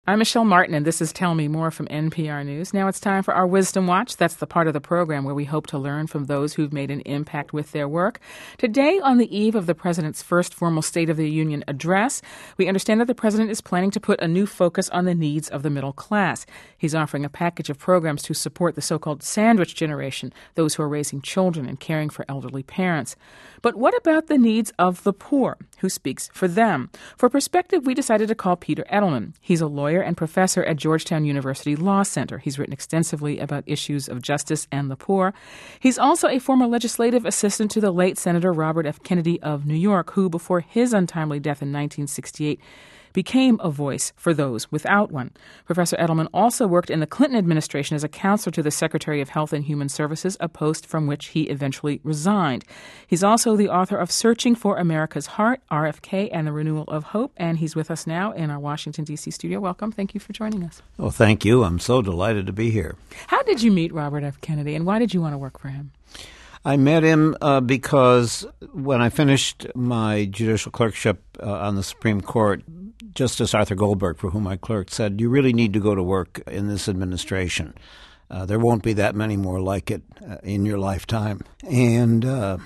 I'm Michelle Martin, and this is Tell Me More from NPR News. Now it's time for our Wisdom Watch. That's the part of the program where we hope to learn from those who've made an impact with their work. Today, on the eve of the president's first formal State of the Union address, we understand that the president is planning to put a new focus on the needs of the middle class. He's offering a package of programs to support the so-called sandwich generation, those who are raising children and caring for elderly parents. But what about the needs of the poor? Who speaks for them? For perspective, we decided to call Peter Edelman. He's a lawyer and professor at Georgetown University Law Center. He's written extensively about issues of justice and the poor. He's also a former legislative assistant to the late Senator Robert F. Kennedy of New York, who, before his untimely death in 1968, became a voice for those without one. Professor Edelman also worked in the Clinton administration as a counselor to the Secretary of Health and Human Services, a post from which he eventually resigned. He's also the author of Searching for America's Heart, RFK, and the Renewal of Hope, and he's with us now in our Washington, D.C. studio. Welcome. Thank you for joining us. Well, thank you. I'm so delighted to be here. How did you meet Robert F. Kennedy, and why did you want to work for him? I met him because when I finished my judicial clerkship on the Supreme Court, Justice Arthur Goldberg, for whom I clerked, said, "You really need to go to work in this administration. There won't be that many more like it in your lifetime." And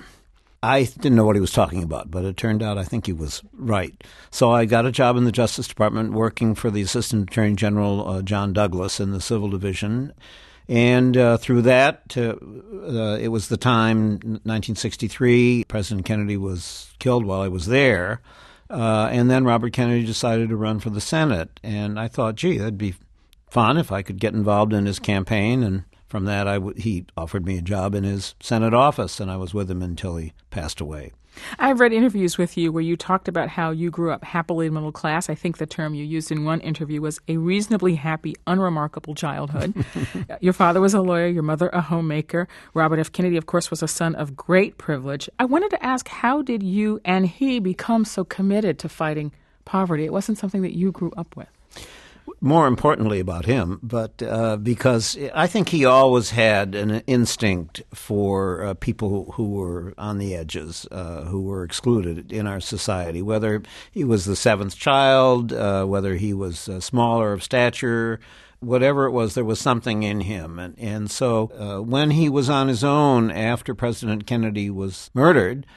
I didn't know what he was talking about, but it turned out I think he was right. So I got a job in the Justice Department working for the Assistant Attorney General, John Douglas, in the Civil Division. And through that, it was the time, 1963, President Kennedy was killed while I was there. And then Robert Kennedy decided to run for the Senate. And I thought, gee, that'd be fun if I could get involved in his campaign. And from that, he offered me a job in his Senate office, and I was with him until he passed away. I've read interviews with you where you talked about how you grew up happily middle class. I think the term you used in one interview was a reasonably happy, unremarkable childhood. Your father was a lawyer, your mother a homemaker. Robert F. Kennedy, of course, was a son of great privilege. I wanted to ask, how did you and he become so committed to fighting poverty? It wasn't something that you grew up with. More importantly about him, but because I think he always had an instinct for people who were on the edges, who were excluded in our society, whether he was the seventh child, whether he was smaller of stature, whatever it was, there was something in him. And so when he was on his own after President Kennedy was murdered,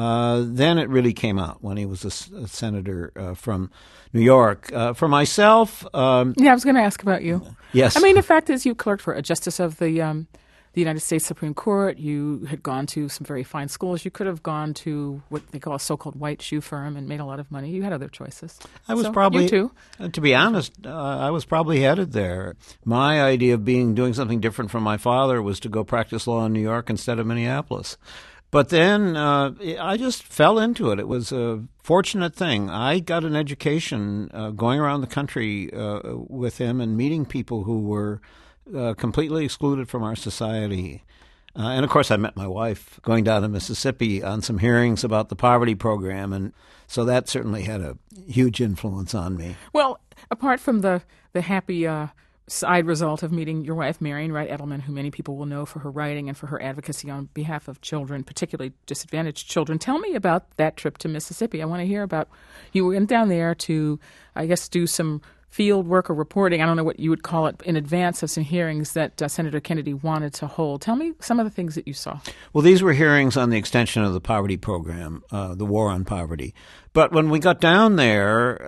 then it really came out when he was a senator from New York. For myself... I was going to ask about you. Yes. I mean, the fact is you clerked for a justice of the United States Supreme Court. You had gone to some very fine schools. You could have gone to what they call a so-called white shoe firm and made a lot of money. You had other choices. I was probably... You too. To be honest, I was probably headed there. My idea of doing something different from my father was to go practice law in New York instead of Minneapolis. But then I just fell into it. It was a fortunate thing. I got an education going around the country with him and meeting people who were completely excluded from our society. And, of course, I met my wife going down to Mississippi on some hearings about the poverty program. And so that certainly had a huge influence on me. Well, apart from the happy side result of meeting your wife, Marian Wright Edelman, who many people will know for her writing and for her advocacy on behalf of children, particularly disadvantaged children. Tell me about that trip to Mississippi. I want to hear about, you went down there to, I guess, do some field work or reporting, I don't know what you would call it, in advance of some hearings that Senator Kennedy wanted to hold. Tell me some of the things that you saw. Well, these were hearings on the extension of the poverty program, the war on poverty. But when we got down there,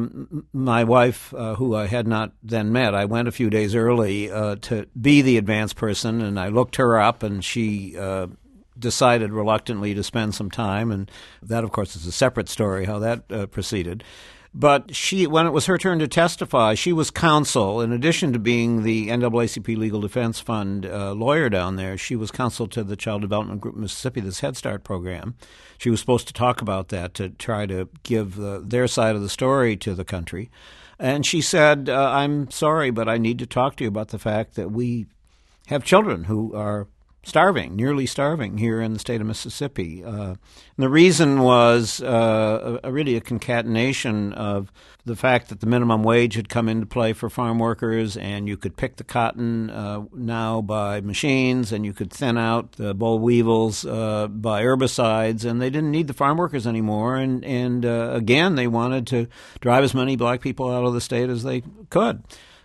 my wife, who I had not then met, I went a few days early to be the advance person, and I looked her up, and she decided reluctantly to spend some time. And that, of course, is a separate story, how that proceeded. But when it was her turn to testify, she was counsel. In addition to being the NAACP Legal Defense Fund lawyer down there, she was counsel to the Child Development Group Mississippi, this Head Start program. She was supposed to talk about that to try to give their side of the story to the country. And she said, I'm sorry, but I need to talk to you about the fact that we have children who are starving, nearly starving here in the state of Mississippi. And the reason was really a concatenation of the fact that the minimum wage had come into play for farm workers, and you could pick the cotton now by machines, and you could thin out the boll weevils by herbicides, and they didn't need the farm workers anymore. And again, they wanted to drive as many black people out of the state as they could.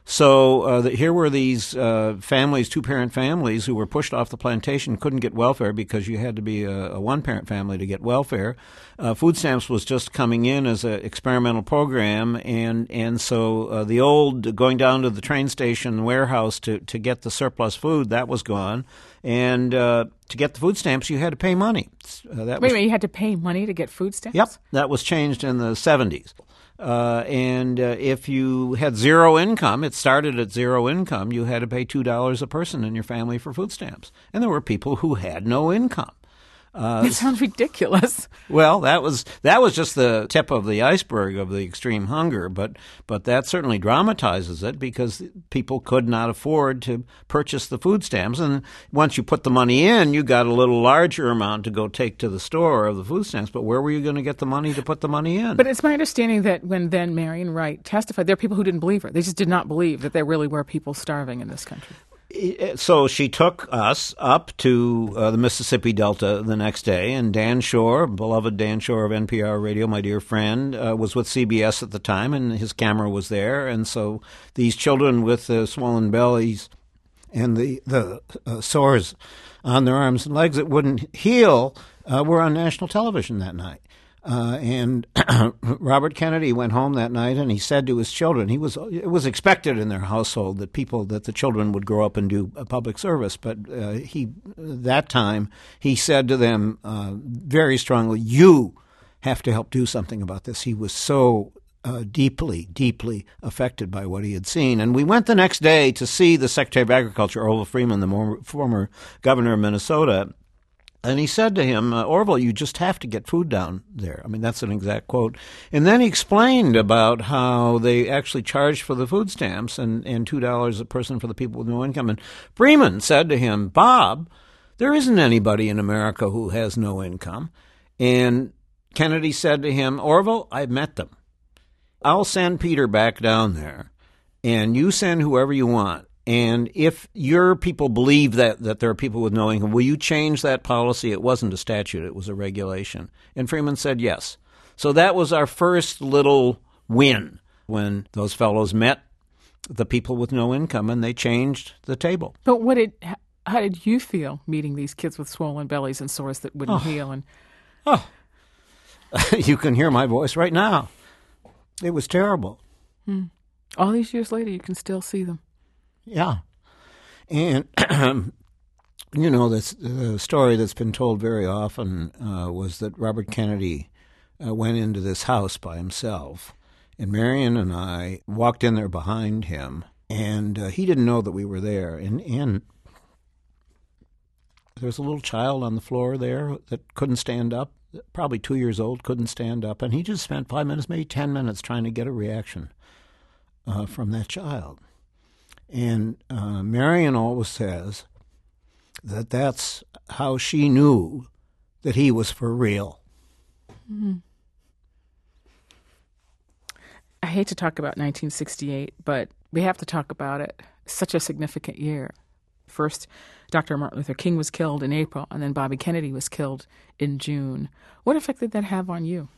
So here were these families, two-parent families, who were pushed off the plantation, couldn't get welfare because you had to be a one-parent family to get welfare. Food stamps was just coming in as an experimental program, and so the old going down to the train station warehouse to get the surplus food, that was gone. And to get the food stamps, you had to pay money. Wait, you had to pay money to get food stamps? Yep, that was changed in the 70s. And if you had zero income, it started at zero income, you had to pay $2 a person in your family for food stamps. And there were people who had no income. That sounds ridiculous. Well, that was just the tip of the iceberg of the extreme hunger, but that certainly dramatizes it because people could not afford to purchase the food stamps. And once you put the money in, you got a little larger amount to go take to the store of the food stamps. But where were you going to get the money to put the money in? But it's my understanding that when then Marian Wright testified, there are people who didn't believe her. They just did not believe that there really were people starving in this country. So she took us up to the Mississippi Delta the next day, and Dan Shore, beloved Dan Shore of NPR Radio, my dear friend, was with CBS at the time, and his camera was there. And so these children with swollen bellies and the sores on their arms and legs that wouldn't heal were on national television that night. And Robert Kennedy went home that night, and he said to his children, it was expected in their household that the children would grow up and do public service. But that time he said to them very strongly, "You have to help do something about this." He was so deeply, deeply affected by what he had seen. And we went the next day to see the Secretary of Agriculture, Orville Freeman, the former governor of Minnesota. And he said to him, "Orville, you just have to get food down there." I mean, that's an exact quote. And then he explained about how they actually charged for the food stamps and $2 a person for the people with no income. And Freeman said to him, "Bob, there isn't anybody in America who has no income." And Kennedy said to him, "Orville, I've met them. I'll send Peter back down there, and you send whoever you want. And if your people believe that there are people with no income, will you change that policy?" It wasn't a statute, it was a regulation. And Freeman said yes. So that was our first little win when those fellows met the people with no income, and they changed the table. But how did you feel meeting these kids with swollen bellies and sores that wouldn't heal? You can hear my voice right now. It was terrible. All these years later, you can still see them. Yeah. And, the story that's been told very often was that Robert Kennedy went into this house by himself, and Marian and I walked in there behind him, and he didn't know that we were there. And there was a little child on the floor there that couldn't stand up, probably 2 years old, couldn't stand up, and he just spent 5 minutes, maybe 10 minutes trying to get a reaction from that child. And Marian always says that that's how she knew that he was for real. Mm-hmm. I hate to talk about 1968, but we have to talk about it. It's such a significant year. First, Dr. Martin Luther King was killed in April, and then Bobby Kennedy was killed in June. What effect did that have on you?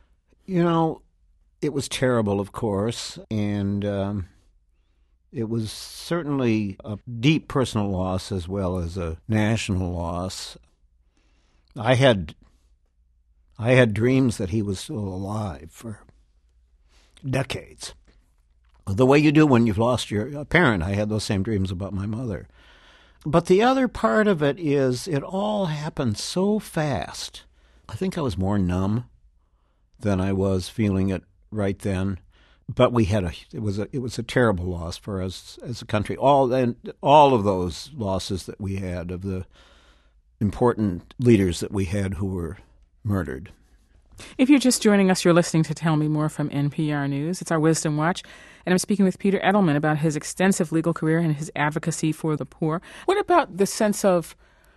It was terrible, of course, and it was certainly a deep personal loss as well as a national loss. I had dreams that he was still alive for decades. The way you do when you've lost your parent. I had those same dreams about my mother. But the other part of it is it all happened so fast. I think I was more numb than I was feeling it right then. But it was a terrible loss for us as a country. All of those losses that we had of the important leaders that we had who were murdered. If you're just joining us, you're listening to Tell Me More from NPR News. It's our Wisdom Watch, and I'm speaking with Peter Edelman about his extensive legal career and his advocacy for the poor. What about the sense of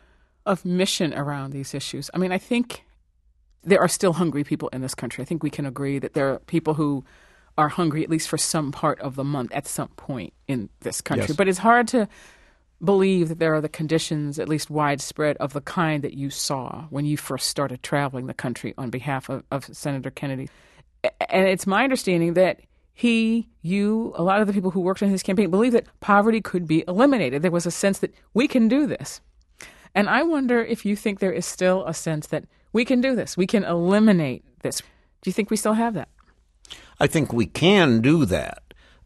of mission around these issues. I mean, I think there are still hungry people in this country. I think we can agree that there are people who are hungry at least for some part of the month at some point in this country. Yes. But it's hard to believe that there are the conditions, at least widespread, of the kind that you saw when you first started traveling the country on behalf of Senator Kennedy. And it's my understanding that you, a lot of the people who worked on his campaign believed that poverty could be eliminated. There was a sense that we can do this. And I wonder if you think there is still a sense that we can do this. We can eliminate this. Do you think we still have that? I think we can do that.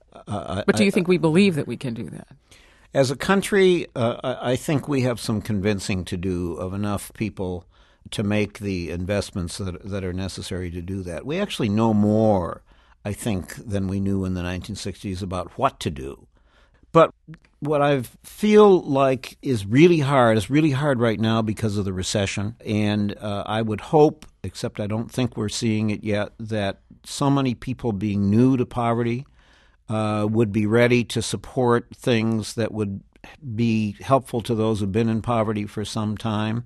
But do you think we believe that we can do that? As a country, I think we have some convincing to do of enough people to make the investments that are necessary to do that. We actually know more, I think, than we knew in the 1960s about what to do. But what I feel like is really hard right now because of the recession. And I would hope, except I don't think we're seeing it yet, that so many people being new to poverty would be ready to support things that would be helpful to those who've been in poverty for some time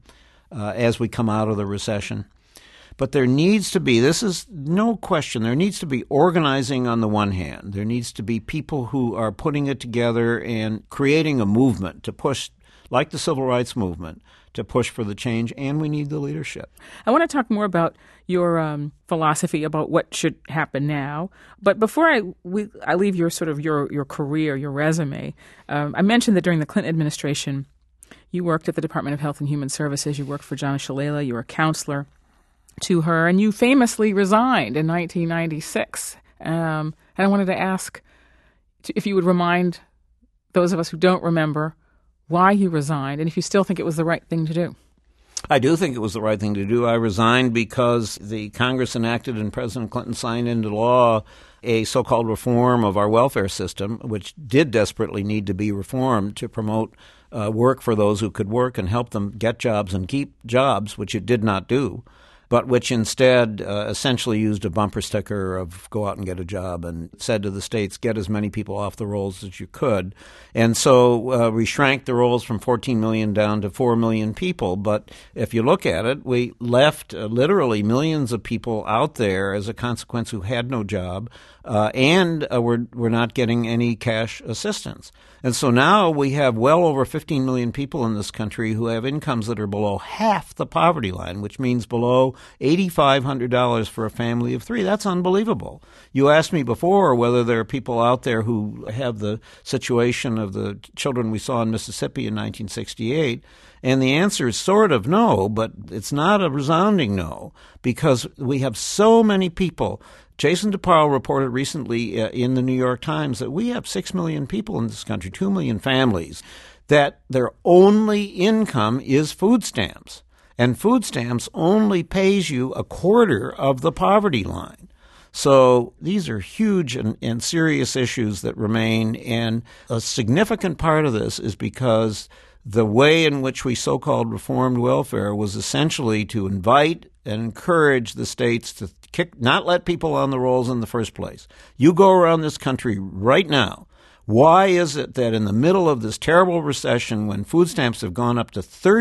as we come out of the recession. But there needs to be, this is no question, there needs to be organizing on the one hand. There needs to be people who are putting it together and creating a movement to push, like the civil rights movement, to push for the change, and we need the leadership. I want to talk more about your philosophy about what should happen now. But before I leave your sort of your career, your resume, I mentioned that during the Clinton administration, you worked at the Department of Health and Human Services. You worked for Janet Shalala. You were a counselor to her, and you famously resigned in 1996. And I wanted to ask if you would remind those of us who don't remember why you resigned, and if you still think it was the right thing to do. I do think it was the right thing to do. I resigned because the Congress enacted and President Clinton signed into law a so-called reform of our welfare system, which did desperately need to be reformed to promote work for those who could work and help them get jobs and keep jobs, which it did not do, but which instead essentially used a bumper sticker of go out and get a job and said to the states, get as many people off the rolls as you could. And so we shrank the rolls from 14 million down to 4 million people. But if you look at it, we left literally millions of people out there as a consequence who had no job and were not getting any cash assistance. And so now we have well over 15 million people in this country who have incomes that are below half the poverty line, which means below $8,500 for a family of three. That's unbelievable. You asked me before whether there are people out there who have the situation of the children we saw in Mississippi in 1968. And the answer is sort of no, but it's not a resounding no, because we have so many people. Jason DePauw reported recently in the New York Times that we have 6 million people in this country, 2 million families, that their only income is food stamps. And food stamps only pays you a quarter of the poverty line. So these are huge and serious issues that remain. And a significant part of this is because the way in which we so-called reformed welfare was essentially to invite and encourage the states to not let people on the rolls in the first place. You go around this country right now. Why is it that in the middle of this terrible recession, when food stamps have gone up to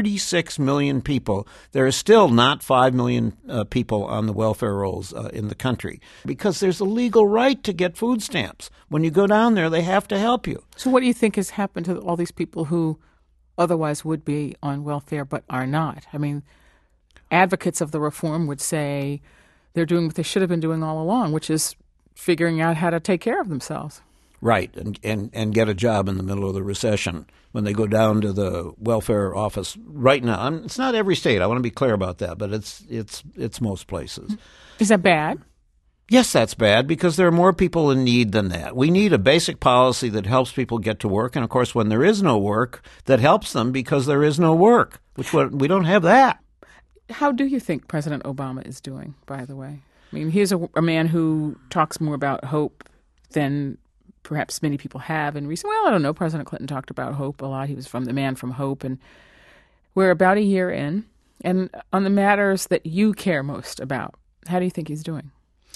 36 million people, there are still not 5 million people on the welfare rolls in the country? Because there's a legal right to get food stamps. When you go down there, they have to help you. So what do you think has happened to all these people who otherwise would be on welfare but are not? I mean, advocates of the reform would say they're doing what they should have been doing all along, which is figuring out how to take care of themselves. Right, and get a job in the middle of the recession when they go down to the welfare office right now. It's not every state. I want to be clear about that, but it's most places. Is that bad? Yes, that's bad because there are more people in need than that. We need a basic policy that helps people get to work, and of course, when there is no work, that helps them because there is no work, which we don't have that. How do you think President Obama is doing, by the way? I mean, he's a man who talks more about hope than perhaps many people have in recent. Well, I don't know. President Clinton talked about hope a lot. He was from the man from hope, and we're about a year in. And on the matters that you care most about, how do you think he's doing?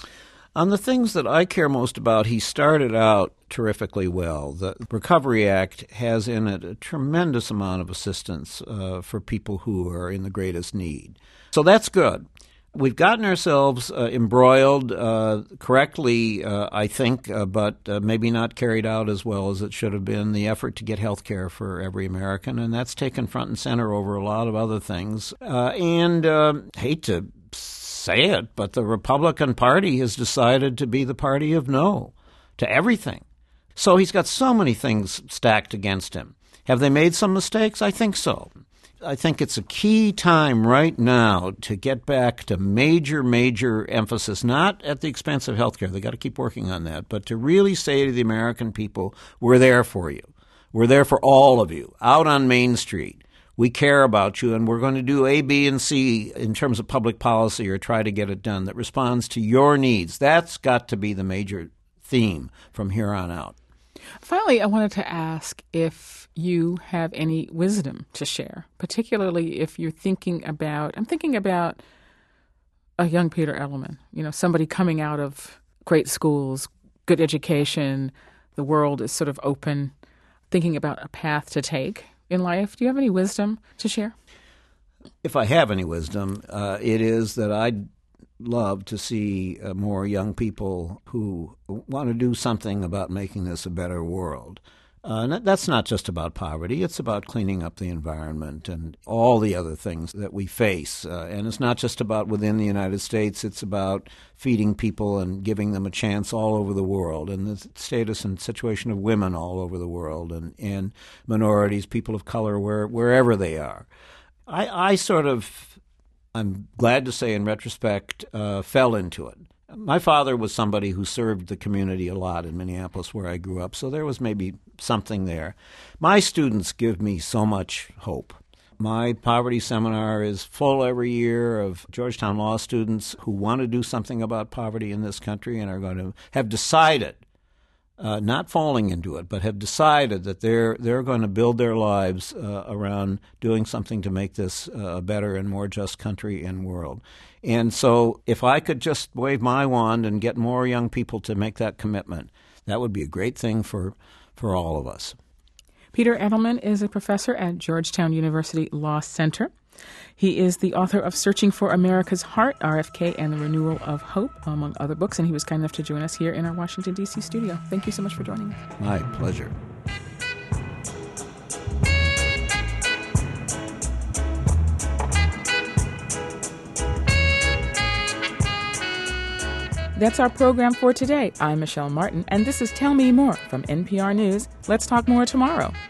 On the things that I care most about, he started out terrifically well. The Recovery Act has in it a tremendous amount of assistance for people who are in the greatest need. So that's good. We've gotten ourselves embroiled correctly, I think, but maybe not carried out as well as it should have been, the effort to get health care for every American, and that's taken front and center over a lot of other things. Hate to say it, but the Republican Party has decided to be the party of no to everything. So he's got so many things stacked against him. Have they made some mistakes? I think so. I think it's a key time right now to get back to major emphasis, not at the expense of health care. They've got to keep working on that, but to really say to the American people, we're there for you. We're there for all of you out on Main Street. We care about you, and we're going to do A, B, and C in terms of public policy or try to get it done that responds to your needs. That's got to be the major theme from here on out. Finally, I wanted to ask if you have any wisdom to share, particularly if you're I'm thinking about a young Peter Edelman, somebody coming out of great schools, good education, the world is sort of open, thinking about a path to take in life. Do you have any wisdom to share? If I have any wisdom, it is that I'd love to see more young people who want to do something about making this a better world. That's not just about poverty. It's about cleaning up the environment and all the other things that we face. And it's not just about within the United States. It's about feeding people and giving them a chance all over the world, and the status and situation of women all over the world, and minorities, people of color, wherever they are. I'm glad to say in retrospect, fell into it. My father was somebody who served the community a lot in Minneapolis where I grew up, so there was maybe something there. My students give me so much hope. My poverty seminar is full every year of Georgetown Law students who want to do something about poverty in this country and are going to have decided, not falling into it, but have decided that they're going to build their lives around doing something to make this a better and more just country and world. And so if I could just wave my wand and get more young people to make that commitment, that would be a great thing for all of us. Peter Edelman is a professor at Georgetown University Law Center. He is the author of Searching for America's Heart, RFK and the Renewal of Hope, among other books, and he was kind enough to join us here in our Washington, D.C. studio. Thank you so much for joining us. My pleasure. That's our program for today. I'm Michelle Martin, and this is Tell Me More from NPR News. Let's talk more tomorrow.